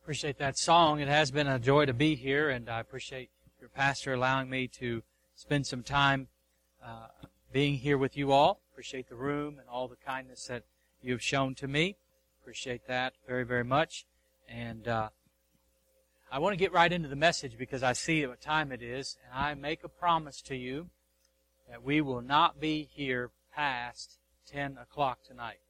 Appreciate that song. It has been a joy to be here, and I appreciate your pastor allowing me to spend some time being here with you all. Appreciate the room and all the kindness that you have shown to me. Appreciate that very, very much. And I want to get right into the message because I see what time it is, and I make a promise to you that we will not be here past 10 o'clock tonight.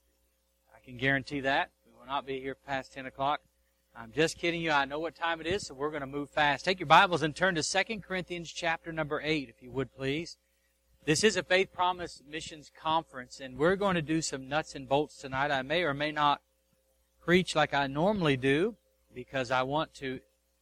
I can guarantee that. We will not be here past 10 o'clock. I'm just kidding you. I know what time it is, so we're going to move fast. Take your Bibles and turn to 2 Corinthians chapter number 8, if you would, please. This is a Faith Promise Missions Conference, and we're going to do some nuts and bolts tonight. I may or may not preach like I normally do because I want to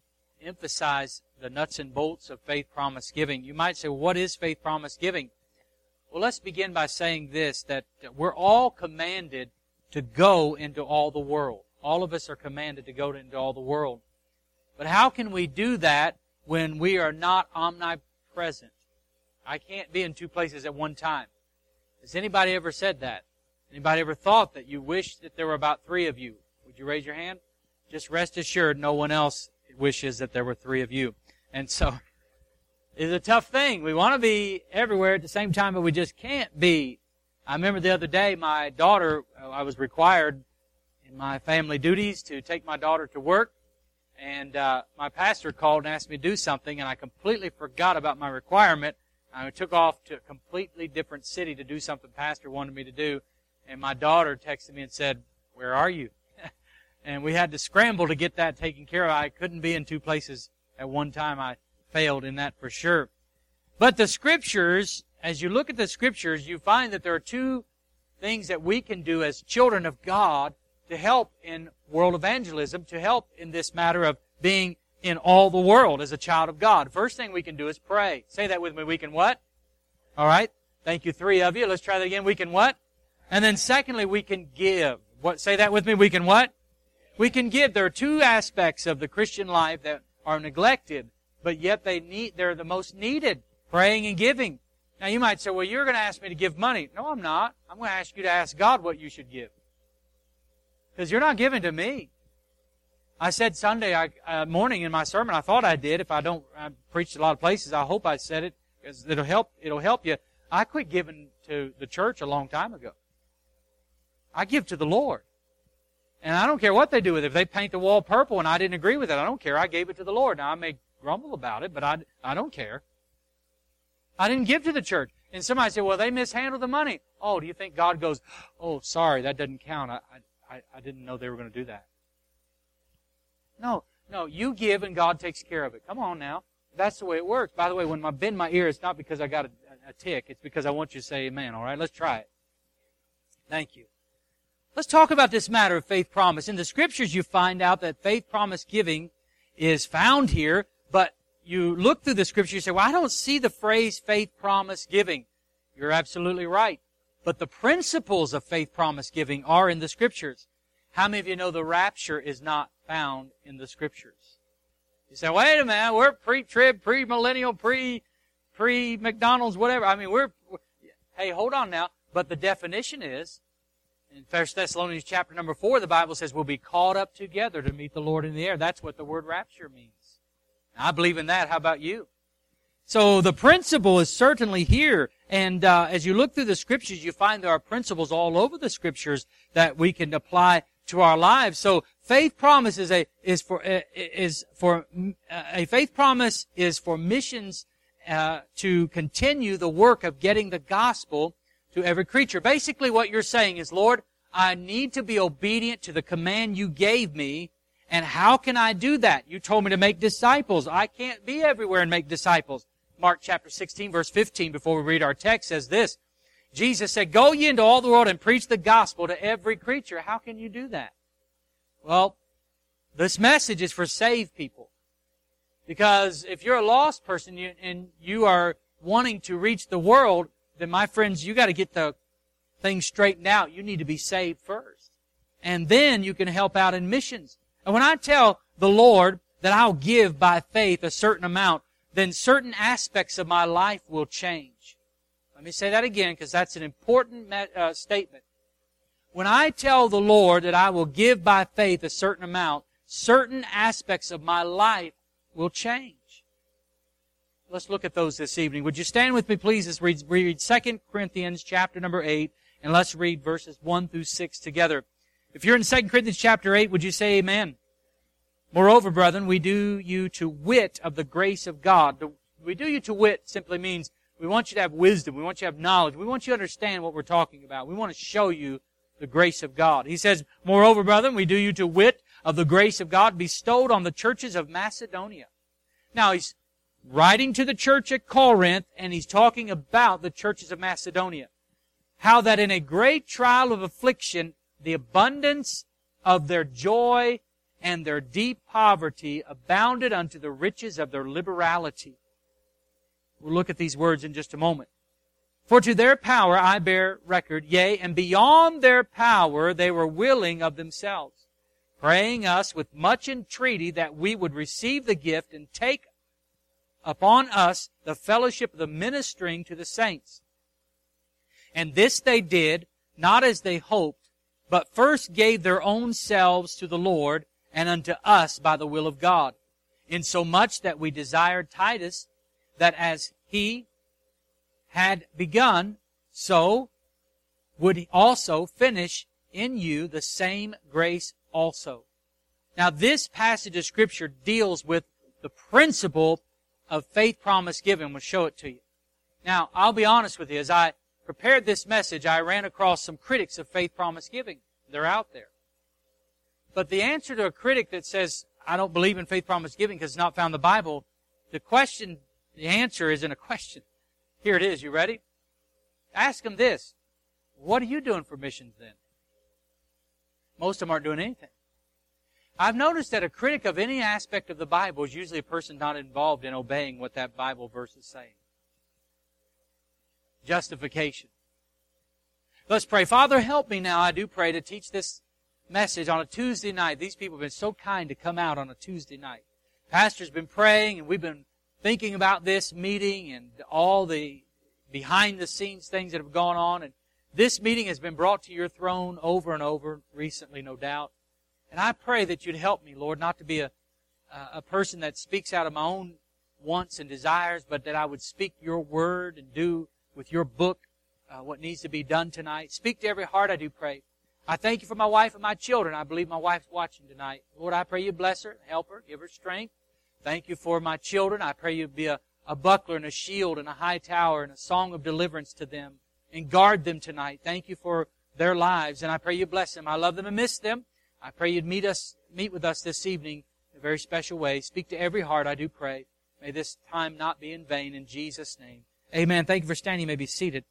emphasize the nuts and bolts of faith promise giving. You might say, well, what is faith promise giving? Well, let's begin by saying this, that we're all commanded to go into all the world. All of us are commanded to go into all the world. But how can we do that when we are not omnipresent? I can't be in two places at one time. Has anybody ever said that? Anybody ever thought that you wish that there were about 3 of you? Would you raise your hand? Just rest assured no one else wishes that there were 3 of you. And so, it's a tough thing. We want to be everywhere at the same time, but we just can't be. I remember the other day, my daughter, I was required in my family duties to take my daughter to work, and my pastor called and asked me to do something, and I completely forgot about my requirement. I took off to a completely different city to do something pastor wanted me to do, and my daughter texted me and said, "Where are you?" And we had to scramble to get that taken care of. I couldn't be in 2 places at one time. I failed in that for sure. But the Scriptures, as you look at the Scriptures, you find that there are 2 things that we can do as children of God to help in world evangelism, to help in this matter of being in all the world as a child of God. First thing we can do is pray. Say that with me. We can what? All right. Thank you, 3 of you. Let's try that again. We can what? And then secondly, we can give. What? Say that with me. We can what? We can give. There are 2 aspects of the Christian life that are neglected, but yet they're the most needed. Praying and giving. Now you might say, well, you're going to ask me to give money. No, I'm not. I'm going to ask you to ask God what you should give. Because you're not giving to me. I said Sunday morning in my sermon, I thought I did. If I don't, I preached a lot of places. I hope I said it because it'll help you. I quit giving to the church a long time ago. I give to the Lord. And I don't care what they do with it. If they paint the wall purple and I didn't agree with it, I don't care. I gave it to the Lord. Now I may grumble about it, but I don't care. I didn't give to the church. And somebody said, well, they mishandled the money. Oh, do you think God goes, oh, sorry, that doesn't count. I didn't know they were going to do that. No, you give and God takes care of it. Come on now. That's the way it works. By the way, when I bend my ear, it's not because I got a tick. It's because I want you to say amen, all right? Let's try it. Thank you. Let's talk about this matter of faith promise. In the Scriptures, you find out that faith promise giving is found here, but you look through the Scripture, you say, well, I don't see the phrase faith promise giving. You're absolutely right. But the principles of faith promise giving are in the Scriptures. How many of you know the rapture is not found in the Scriptures? You say, wait a minute, we're pre-trib, pre-millennial, pre-McDonald's, whatever. I mean, hey, hold on now. But the definition is, in 1 Thessalonians chapter number 4, the Bible says we'll be caught up together to meet the Lord in the air. That's what the word rapture means. Now, I believe in that. How about you? So the principle is certainly here. And as you look through the Scriptures, you find there are principles all over the Scriptures that we can apply to our lives. So faith promise is for missions to continue the work of getting the gospel to every creature. Basically what you're saying is, Lord, I need to be obedient to the command you gave me, and how can I do that? You told me to make disciples. I can't be everywhere and make disciples. Mark chapter 16 verse 15, before we read our text, says this. Jesus said, go ye into all the world and preach the gospel to every creature. How can you do that? Well, this message is for saved people. Because if you're a lost person and you are wanting to reach the world, then my friends, you got to get the things straightened out. You need to be saved first. And then you can help out in missions. And when I tell the Lord that I'll give by faith a certain amount, then certain aspects of my life will change. Let me say that again because that's an important statement. When I tell the Lord that I will give by faith a certain amount, certain aspects of my life will change. Let's look at those this evening. Would you stand with me, please, as we read 2 Corinthians chapter number 8, and let's read verses 1 through 6 together. If you're in 2 Corinthians chapter 8, would you say amen? Moreover, brethren, we do you to wit of the grace of God. We do you to wit simply means we want you to have wisdom. We want you to have knowledge. We want you to understand what we're talking about. We want to show you the grace of God. He says, moreover, brethren, we do you to wit of the grace of God bestowed on the churches of Macedonia. Now, he's writing to the church at Corinth, and he's talking about the churches of Macedonia. How that in a great trial of affliction, the abundance of their joy and their deep poverty abounded unto the riches of their liberality. We'll look at these words in just a moment. For to their power I bear record, yea, and beyond their power they were willing of themselves, praying us with much entreaty that we would receive the gift and take upon us the fellowship of the ministering to the saints. And this they did, not as they hoped, but first gave their own selves to the Lord and unto us by the will of God, insomuch that we desired Titus, that as he had begun, so would he also finish in you the same grace also. Now this passage of Scripture deals with the principle of faith promise giving. We'll show it to you. Now, I'll be honest with you. As I prepared this message, I ran across some critics of faith promise giving. They're out there. But the answer to a critic that says, I don't believe in faith promise giving because it's not found in the Bible, the answer isn't a question. Here it is. You ready? Ask them this. What are you doing for missions then? Most of them aren't doing anything. I've noticed that a critic of any aspect of the Bible is usually a person not involved in obeying what that Bible verse is saying. Justification. Let's pray. Father, help me now, I do pray, to teach this message on a Tuesday night. These people have been so kind to come out on a Tuesday night. Pastor's been praying, and we've been thinking about this meeting and all the behind-the-scenes things that have gone on. And this meeting has been brought to your throne over and over, recently, no doubt. And I pray that you'd help me, Lord, not to be a person that speaks out of my own wants and desires, but that I would speak your word and do with your book what needs to be done tonight. Speak to every heart, I do pray. I thank you for my wife and my children. I believe my wife's watching tonight. Lord, I pray you bless her, help her, give her strength. Thank you for my children. I pray you be a buckler and a shield and a high tower and a song of deliverance to them. And guard them tonight. Thank you for their lives. And I pray you bless them. I love them and miss them. I pray you'd meet with us this evening in a very special way. Speak to every heart, I do pray. May this time not be in vain, in Jesus' name. Amen. Thank you for standing. You may be seated.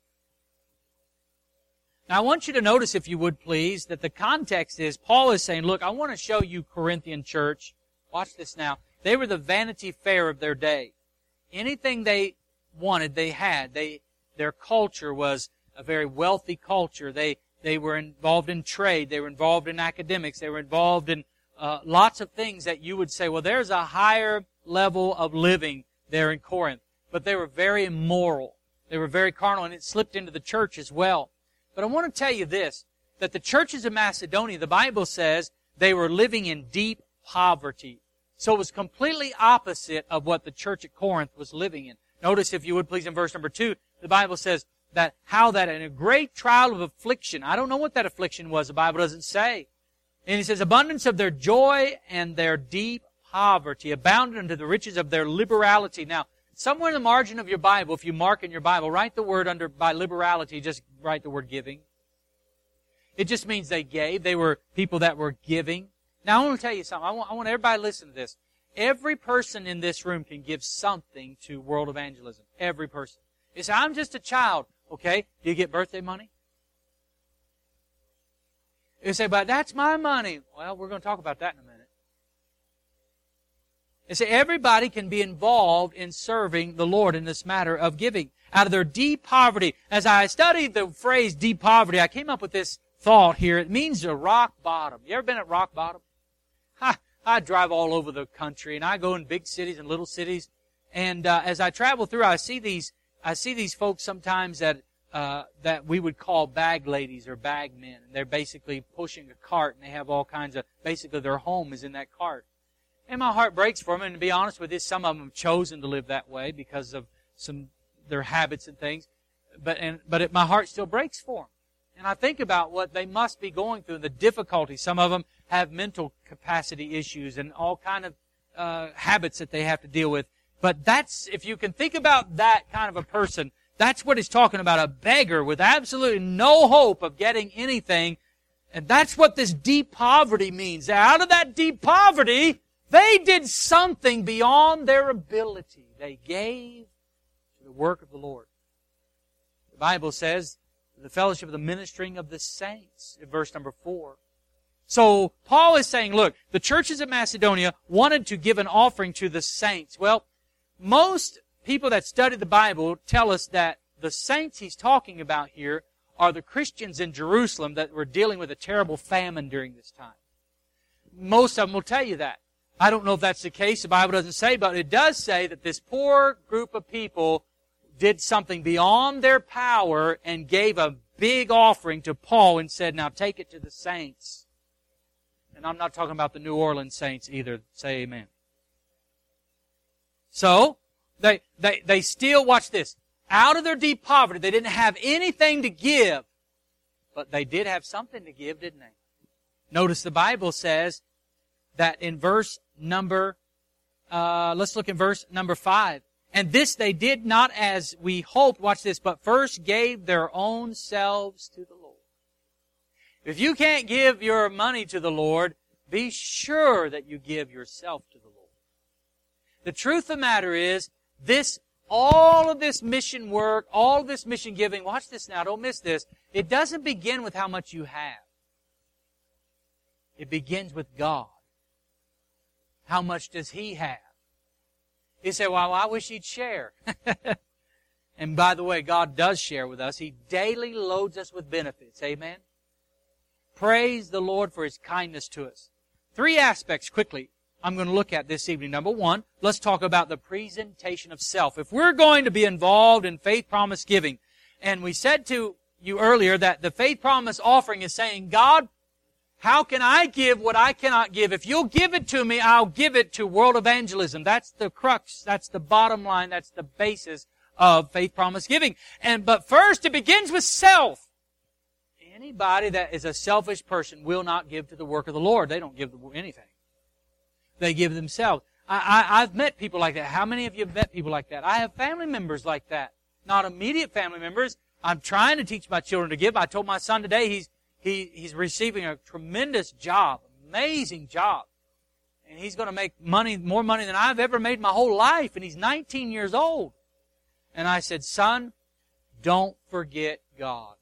Now, I want you to notice, if you would please, that the context is, Paul is saying, look, I want to show you, Corinthian church. Watch this now. They were the Vanity Fair of their day. Anything they wanted, they had. Their culture was a very wealthy culture. They were involved in trade. They were involved in academics. They were involved in lots of things that you would say, well, there's a higher level of living there in Corinth. But they were very immoral. They were very carnal, and it slipped into the church as well. But I want to tell you this, that the churches of Macedonia, the Bible says, they were living in deep poverty. So it was completely opposite of what the church at Corinth was living in. Notice, if you would please, in verse number 2, the Bible says, that how that in a great trial of affliction, I don't know what that affliction was, the Bible doesn't say. And he says, abundance of their joy and their deep poverty abounded unto the riches of their liberality. Now, somewhere in the margin of your Bible, if you mark in your Bible, write the word under by liberality, just write the word giving. It just means they gave. They were people that were giving. Now, I want to tell you something. I want everybody to listen to this. Every person in this room can give something to world evangelism. Every person. You say, I'm just a child. Okay, do you get birthday money? You say, but that's my money. Well, we're going to talk about that in a minute. You say, everybody can be involved in serving the Lord in this matter of giving. Out of their deep poverty. As I studied the phrase deep poverty, I came up with this thought here. It means a rock bottom. You ever been at rock bottom? I drive all over the country, and I go in big cities and little cities. And as I travel through, I see these folks sometimes that that we would call bag ladies or bag men. And they're basically pushing a cart, and they have all kinds of, basically their home is in that cart. And my heart breaks for them, and to be honest with you, some of them have chosen to live that way because of their habits and things. But my heart still breaks for them. And I think about what they must be going through, the difficulties. Some of them have mental capacity issues and all kind of habits that they have to deal with. But if you can think about that kind of a person, that's what he's talking about, a beggar with absolutely no hope of getting anything. And that's what this deep poverty means. Out of that deep poverty, they did something beyond their ability. They gave to the work of the Lord. The Bible says, the fellowship of the ministering of the saints, in verse number 4. So, Paul is saying, look, the churches of Macedonia wanted to give an offering to the saints. Well, most people that study the Bible tell us that the saints he's talking about here are the Christians in Jerusalem that were dealing with a terrible famine during this time. Most of them will tell you that. I don't know if that's the case. The Bible doesn't say, but it does say that this poor group of people did something beyond their power and gave a big offering to Paul and said, now take it to the saints. And I'm not talking about the New Orleans saints either. Say amen. So, they still, watch this, out of their deep poverty, they didn't have anything to give, but they did have something to give, didn't they? Notice the Bible says that in verse number, let's look in verse number 5. And this they did not as we hoped, watch this, but first gave their own selves to the Lord. If you can't give your money to the Lord, be sure that you give yourself to the Lord. The truth of the matter is, all of this mission work, all of this mission giving, watch this now, don't miss this, it doesn't begin with how much you have. It begins with God. How much does He have? You say, well, I wish He'd share. And by the way, God does share with us. He daily loads us with benefits. Amen? Praise the Lord for His kindness to us. 3 aspects quickly I'm going to look at this evening. Number 1, let's talk about the presentation of self. If we're going to be involved in faith promise giving, and we said to you earlier that the faith promise offering is saying, God, how can I give what I cannot give? If you'll give it to me, I'll give it to world evangelism. That's the crux. That's the bottom line. That's the basis of faith promise giving. But first, it begins with self. Anybody that is a selfish person will not give to the work of the Lord. They don't give anything. They give themselves. I've met people like that. How many of you have met people like that? I have family members like that. Not immediate family members. I'm trying to teach my children to give. I told my son today he's receiving a tremendous job, amazing job. And he's going to make more money than I've ever made my whole life. And he's 19 years old. And I said, son, don't forget God.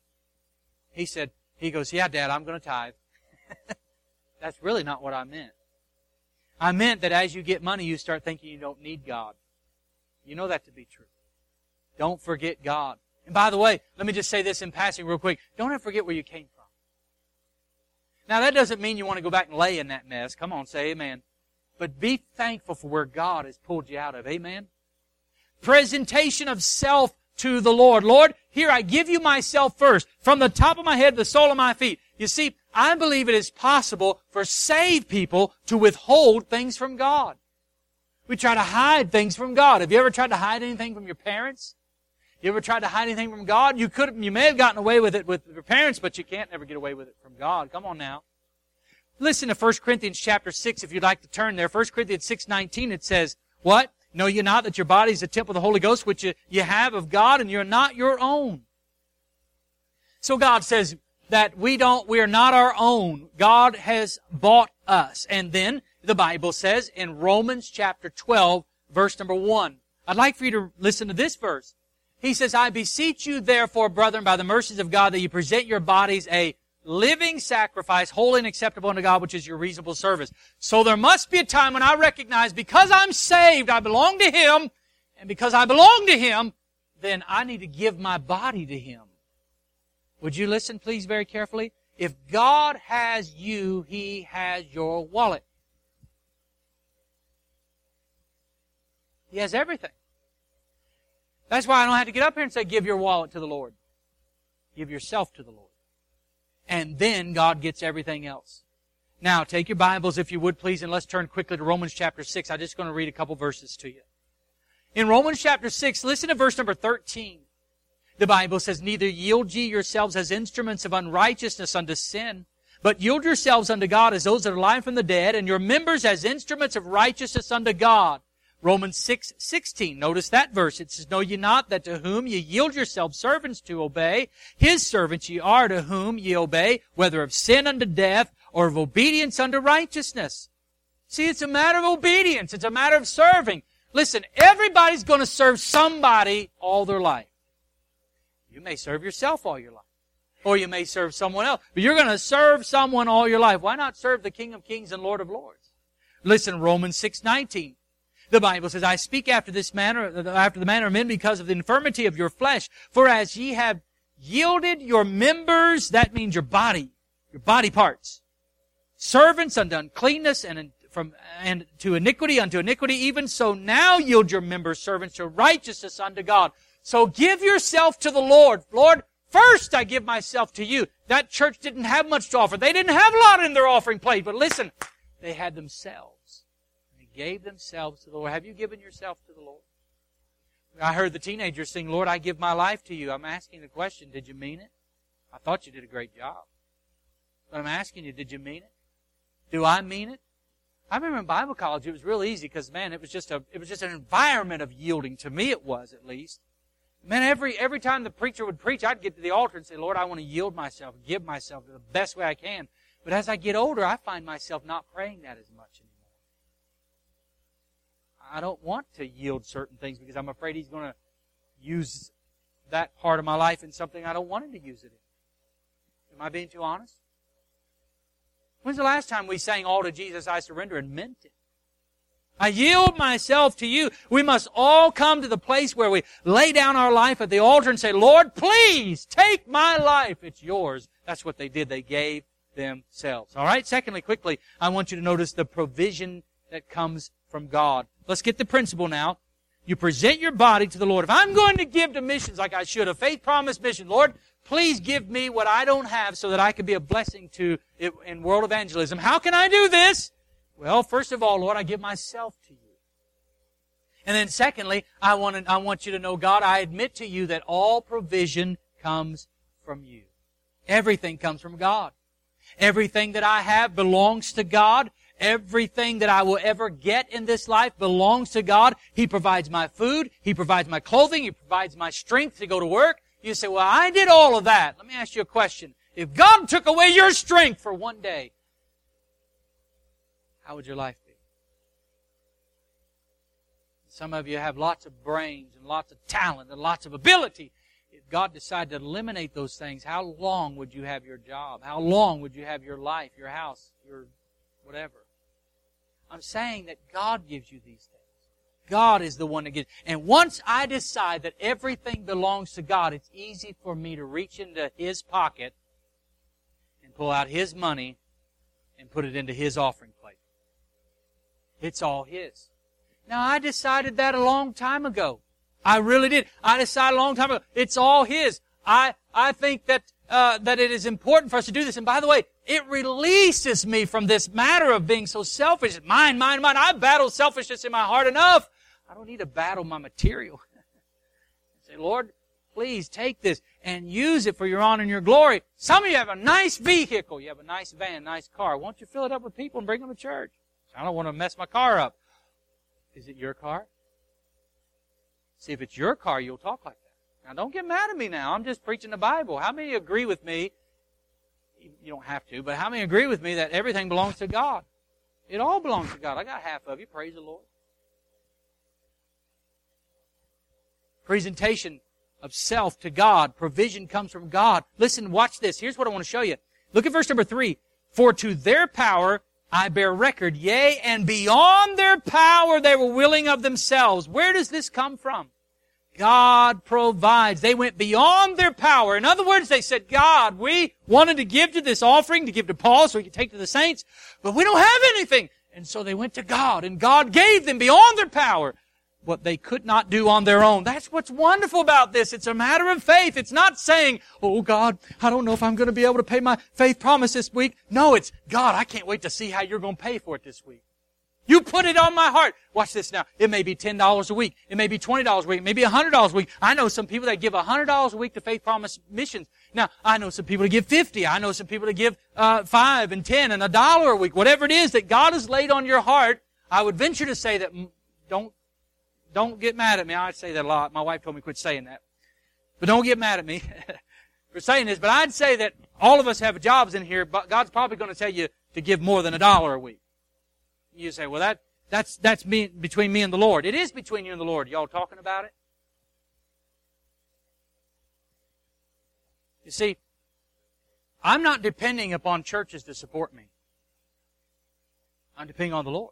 He goes, yeah, Dad, I'm going to tithe. That's really not what I meant. I meant that as you get money, you start thinking you don't need God. You know that to be true. Don't forget God. And by the way, let me just say this in passing real quick. Don't ever forget where you came from. Now, that doesn't mean you want to go back and lay in that mess. Come on, say amen. But be thankful for where God has pulled you out of. Amen? Presentation of self to the Lord. Lord, here I give you myself first, from the top of my head to the sole of my feet. You see, I believe it is possible for saved people to withhold things from God. We try to hide things from God. Have you ever tried to hide anything from your parents? You ever tried to hide anything from God? You may have gotten away with it with your parents, but you can't never get away with it from God. Come on now. Listen to 1 Corinthians chapter 6 if you'd like to turn there. 1 Corinthians 6:19, it says, what? Know you not that your body is a temple of the Holy Ghost, which you have of God, and you're not your own. So God says that we are not our own. God has bought us. And then the Bible says in Romans chapter 12, verse number 1. I'd like for you to listen to this verse. He says, I beseech you therefore, brethren, by the mercies of God, that you present your bodies a living sacrifice, holy and acceptable unto God, which is your reasonable service. So there must be a time when I recognize, because I'm saved, I belong to Him, and because I belong to Him, then I need to give my body to Him. Would you listen, please, very carefully? If God has you, He has your wallet. He has everything. That's why I don't have to get up here and say, give your wallet to the Lord. Give yourself to the Lord. And then God gets everything else. Now, take your Bibles, if you would, please, and let's turn quickly to Romans chapter 6. I'm just going to read a couple verses to you. In Romans chapter 6, listen to verse number 13. The Bible says, "Neither yield ye yourselves as instruments of unrighteousness unto sin, but yield yourselves unto God as those that are alive from the dead, and your members as instruments of righteousness unto God." Romans 6:16. Notice that verse. It says, "Know ye not that to whom ye yield yourselves servants to obey, his servants ye are to whom ye obey, whether of sin unto death, or of obedience unto righteousness." See, it's a matter of obedience. It's a matter of serving. Listen, everybody's going to serve somebody all their life. You may serve yourself all your life. Or you may serve someone else. But you're going to serve someone all your life. Why not serve the King of Kings and Lord of Lords? Listen, Romans 6:19. The Bible says, "I speak after the manner of men because of the infirmity of your flesh. For as ye have yielded your members," that means your body parts, "servants unto uncleanness and to iniquity unto iniquity, even so now yield your members servants to righteousness unto God." So give yourself to the Lord. Lord, first I give myself to you. That church didn't have much to offer. They didn't have a lot in their offering plate. But listen, they had themselves. They gave themselves to the Lord. Have you given yourself to the Lord? I heard the teenagers sing, "Lord, I give my life to you." I'm asking the question, did you mean it? I thought you did a great job. But I'm asking you, did you mean it? Do I mean it? I remember in Bible college, it was real easy because, man, it was just an environment of yielding. To me, it was, at least. Man, every time the preacher would preach, I'd get to the altar and say, "Lord, I want to yield myself, give myself the best way I can." But as I get older, I find myself not praying that as much anymore. I don't want to yield certain things because I'm afraid He's going to use that part of my life in something I don't want Him to use it in. Am I being too honest? When's the last time we sang "All to Jesus I Surrender" and meant it? I yield myself to you. We must all come to the place where we lay down our life at the altar and say, "Lord, please take my life. It's yours." That's what they did. They gave themselves. All right? Secondly, quickly, I want you to notice the provision that comes from God. Let's get the principle now. You present your body to the Lord. If I'm going to give to missions like I should, a faith promise mission, Lord, please give me what I don't have so that I can be a blessing to it in world evangelism. How can I do this? Well, first of all, Lord, I give myself to you. And then secondly, I want you to know, God, I admit to you that all provision comes from you. Everything comes from God. Everything that I have belongs to God. Everything that I will ever get in this life belongs to God. He provides my food. He provides my clothing. He provides my strength to go to work. You say, "Well, I did all of that." Let me ask you a question. If God took away your strength for one day, how would your life be? Some of you have lots of brains and lots of talent and lots of ability. If God decided to eliminate those things, how long would you have your job? How long would you have your life, your house, your whatever? I'm saying that God gives you these things. God is the one that gives. And once I decide that everything belongs to God, it's easy for me to reach into His pocket and pull out His money and put it into His offering plate. It's all His. Now, I decided that a long time ago. I really did. I decided a long time ago. It's all His. I think that it is important for us to do this. And by the way, it releases me from this matter of being so selfish. Mine. I've battled selfishness in my heart enough. I don't need to battle my material. Say, "Lord, please take this and use it for your honor and your glory." Some of you have a nice vehicle. You have a nice van, nice car. Why don't you fill it up with people and bring them to church? I don't want to mess my car up. Is it your car? See, if it's your car, you'll talk like that. Now, don't get mad at me now. I'm just preaching the Bible. How many agree with me? You don't have to, but how many agree with me that everything belongs to God? It all belongs to God. I got half of you. Praise the Lord. Presentation of self to God. Provision comes from God. Listen, watch this. Here's what I want to show you. Look at verse number 3. "For to their power I bear record, yea, and beyond their power they were willing of themselves." Where does this come from? God provides. They went beyond their power. In other words, they said, "God, we wanted to give to this offering, to give to Paul so he could take to the saints, but we don't have anything." And so they went to God, and God gave them beyond their power. what they could not do on their own. That's what's wonderful about this. It's a matter of faith. It's not saying, oh God, I don't know if I'm going to be able to pay my faith promise this week. No, it's, God, I can't wait to see how you're going to pay for it this week. You put it on my heart. Watch this now. It may be $10 a week. It may be $20 a week. It may be $100 a week. I know some people that give $100 a week to Faith Promise missions. Now, I know some people that give $50. I know some people that give $5 and $10 and $1 a week. Whatever it is that God has laid on your heart, I would venture to say that don't get mad at me. I say that a lot. My wife told me to quit saying that. But don't get mad at me for saying this. But I'd say that all of us have jobs in here, but God's probably going to tell you to give more than $1 a week. You say, well, that's me, between me and the Lord. It is between you and the Lord. Y'all talking about it? You see, I'm not depending upon churches to support me. I'm depending on the Lord.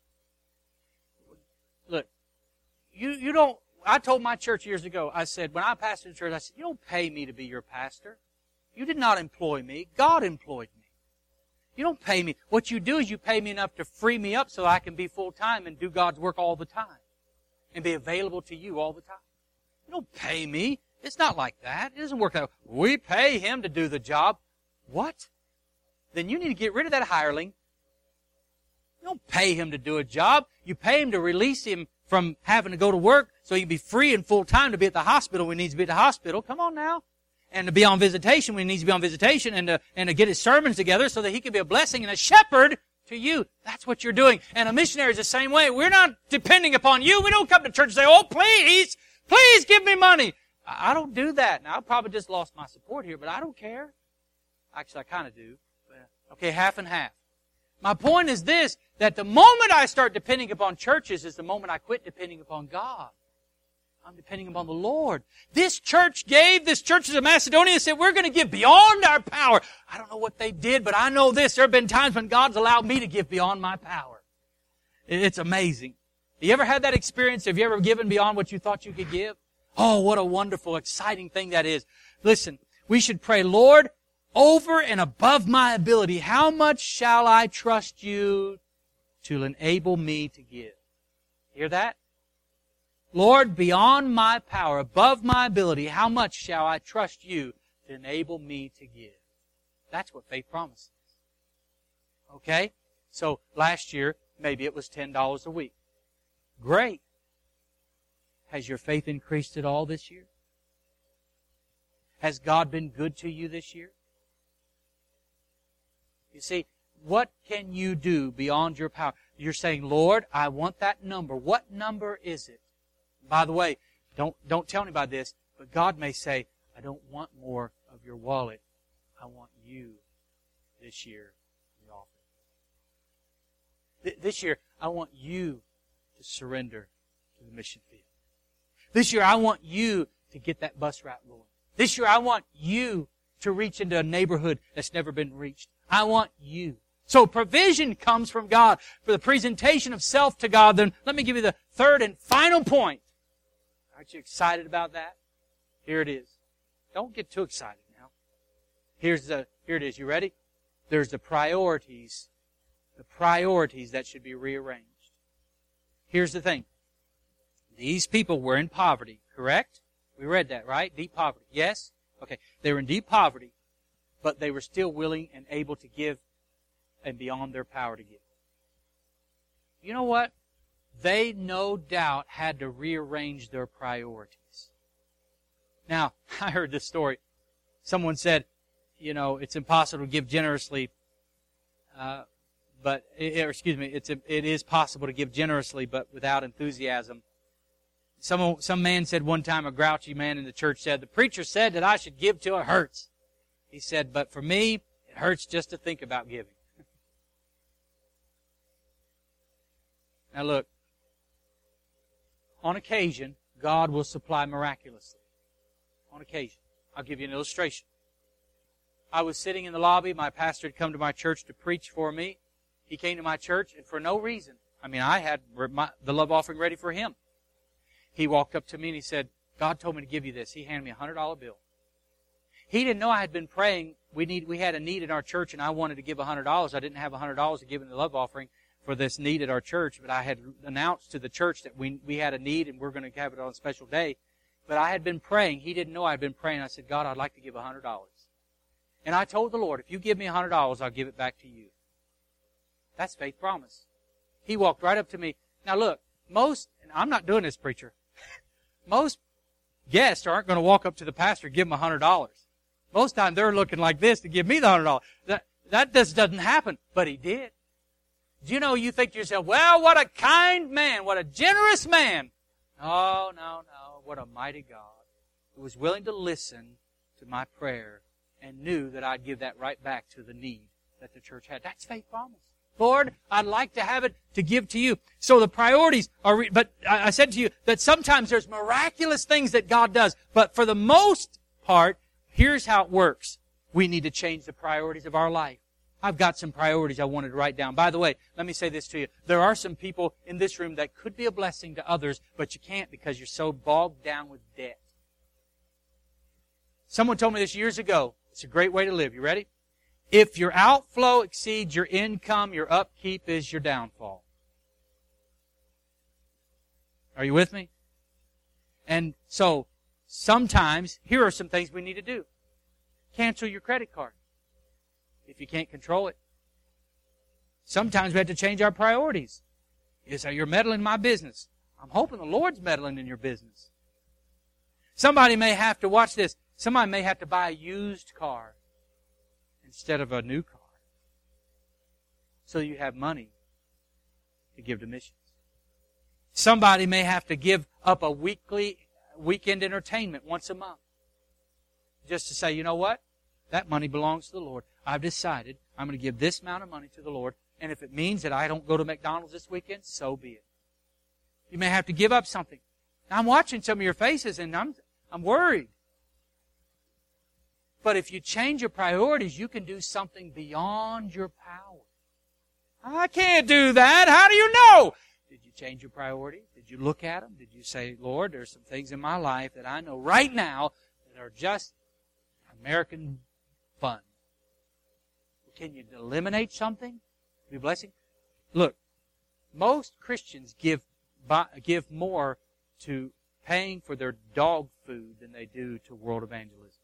Look, you don't, I told my church years ago, I said, when I pastored the church, I said, you don't pay me to be your pastor. You did not employ me. God employed me. You don't pay me. What you do is you pay me enough to free me up so I can be full-time and do God's work all the time. And be available to you all the time. You don't pay me. It's not like that. It doesn't work that way. We pay him to do the job. What? Then you need to get rid of that hireling. You don't pay him to do a job. You pay him to release him from having to go to work so he can be free and full-time to be at the hospital when he needs to be at the hospital. Come on now. And to be on visitation when he needs to be on visitation, and to get his sermons together so that he can be a blessing and a shepherd to you. That's what you're doing. And a missionary is the same way. We're not depending upon you. We don't come to church and say, oh, please give me money. I don't do that. Now, I probably just lost my support here, but I don't care. Actually, I kind of do. Okay, half and half. My point is this, that the moment I start depending upon churches is the moment I quit depending upon God. I'm depending upon the Lord. This church of Macedonia said, we're going to give beyond our power. I don't know what they did, but I know this. There have been times when God's allowed me to give beyond my power. It's amazing. Have you ever had that experience? Have you ever given beyond what you thought you could give? Oh, what a wonderful, exciting thing that is. Listen, we should pray, Lord, over and above my ability, how much shall I trust you to enable me to give? Hear that? Lord, beyond my power, above my ability, how much shall I trust you to enable me to give? That's what faith promises. Okay? So last year, maybe it was $10 a week. Great. Has your faith increased at all this year? Has God been good to you this year? You see, what can you do beyond your power? You're saying, Lord, I want that number. What number is it? By the way, don't tell anybody this, but God may say, I don't want more of your wallet. I want you this year in the offering. This year, I want you to surrender to the mission field. This year, I want you to get that bus route going. This year, I want you to reach into a neighborhood that's never been reached. I want you. So provision comes from God for the presentation of self to God. Then let me give you the third and final point. Aren't you excited about that? Here it is. Don't get too excited now. Here it is. You ready? There's the priorities that should be rearranged. Here's the thing. These people were in poverty, correct? We read that, right? Deep poverty. Yes? Okay. They were in deep poverty, but they were still willing and able to give and beyond their power to give. You know what? They no doubt had to rearrange their priorities. Now, I heard this story. Someone said, it's impossible to give generously, it is possible to give generously, but without enthusiasm. Some man said one time, a grouchy man in the church said, the preacher said that I should give till it hurts. He said, but for me, it hurts just to think about giving. Now look, on occasion, God will supply miraculously. On occasion. I'll give you an illustration. I was sitting in the lobby. My pastor had come to my church to preach for me. He came to my church, and for no reason. I had the love offering ready for him. He walked up to me and he said, God told me to give you this. He handed me a $100 bill. He didn't know I had been praying. We had a need in our church, and I wanted to give $100. I didn't have $100 to give in the love offering. for this need at our church, but I had announced to the church that we had a need and we're going to have it on a special day. But I had been praying. He didn't know I had been praying. I said, God, I'd like to give $100. And I told the Lord, if you give me $100, I'll give it back to you. That's faith promise. He walked right up to me. Now look, and I'm not doing this, preacher. Most guests aren't going to walk up to the pastor and give him $100. Most time they're looking like this to give me the $100. That just doesn't happen. But he did. Do you know, you think to yourself, well, what a kind man, what a generous man. No. What a mighty God who was willing to listen to my prayer and knew that I'd give that right back to the need that the church had. That's faith promise. Lord, I'd like to have it to give to you. So the priorities are, but I said to you that sometimes there's miraculous things that God does. But for the most part, here's how it works. We need to change the priorities of our life. I've got some priorities I wanted to write down. By the way, let me say this to you. There are some people in this room that could be a blessing to others, but you can't because you're so bogged down with debt. Someone told me this years ago. It's a great way to live. You ready? If your outflow exceeds your income, your upkeep is your downfall. Are you with me? And so, sometimes, here are some things we need to do. Cancel your credit card if you can't control it. Sometimes we have to change our priorities. You say, you're meddling in my business. I'm hoping the Lord's meddling in your business. Somebody may have to, watch this, somebody may have to buy a used car instead of a new car so you have money to give to missions. Somebody may have to give up a weekend entertainment once a month just to say, you know what? That money belongs to the Lord. I've decided I'm going to give this amount of money to the Lord, and if it means that I don't go to McDonald's this weekend, so be it. You may have to give up something. Now, I'm watching some of your faces, and I'm worried. But if you change your priorities, you can do something beyond your power. I can't do that. How do you know? Did you change your priorities? Did you look at them? Did you say, Lord, there's some things in my life that I know right now that are just American fun. Can you eliminate something? Be a blessing? Look, most Christians give more to paying for their dog food than they do to world evangelism.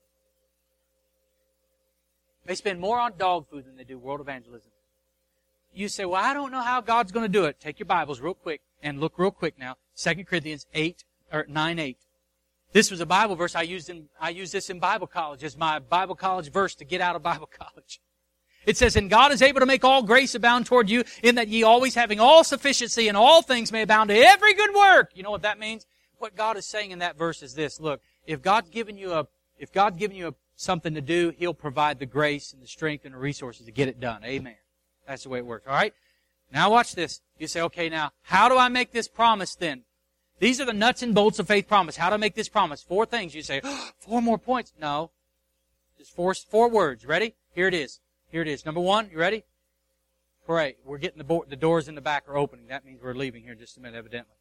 They spend more on dog food than they do world evangelism. You say, well, I don't know how God's going to do it. Take your Bibles real quick and look real quick now. 2 Corinthians 9:8. This was a Bible verse I used this in Bible college as my Bible college verse to get out of Bible college. It says, and God is able to make all grace abound toward you, in that ye always having all sufficiency in all things may abound to every good work. You know what that means? What God is saying in that verse is this. Look, if God's given you something to do, He'll provide the grace and the strength and the resources to get it done. Amen. That's the way it works. All right? Now watch this. You say, okay, now, how do I make this promise then? These are the nuts and bolts of faith promise. How to make this promise? 4 things. You say, 4 more points. No. Just 4 words. Ready? Here it is. Here it is. Number 1, you ready? Pray. We're getting the doors in the back are opening. That means we're leaving here in just a minute, evidently.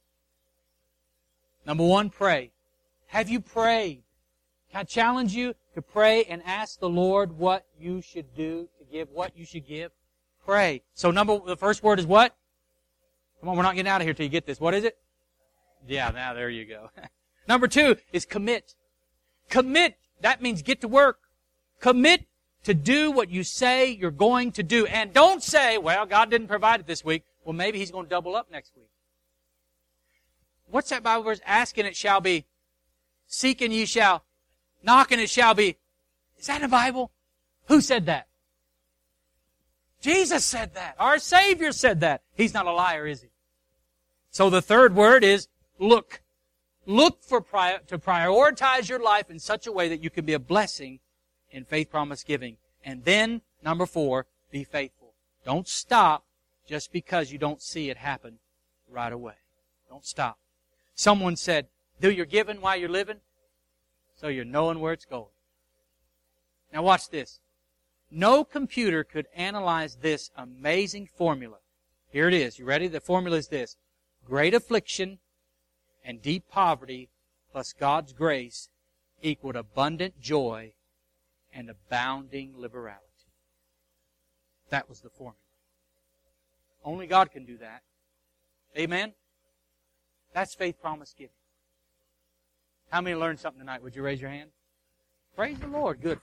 Number 1, pray. Have you prayed? Can I challenge you to pray and ask the Lord what you should do to give, what you should give? Pray. So the first word is what? Come on, we're not getting out of here till you get this. What is it? Yeah, now there you go. Number 2 is commit. Commit. That means get to work. Commit to do what you say you're going to do. And don't say, well, God didn't provide it this week. Well, maybe He's going to double up next week. What's that Bible verse? Ask and it shall be. Seek and ye shall. Knock and it shall be. Is that in the Bible? Who said that? Jesus said that. Our Savior said that. He's not a liar, is He? So the third word is look. Look to prioritize your life in such a way that you can be a blessing in faith promise giving. And then, number 4, be faithful. Don't stop just because you don't see it happen right away. Don't stop. Someone said, do your giving while you're living, so you're knowing where it's going. Now watch this. No computer could analyze this amazing formula. Here it is. You ready? The formula is this. Great affliction and deep poverty plus God's grace equaled abundant joy and abounding liberality. That was the formula. Only God can do that. Amen? That's faith promise giving. How many learned something tonight? Would you raise your hand? Praise the Lord. Good.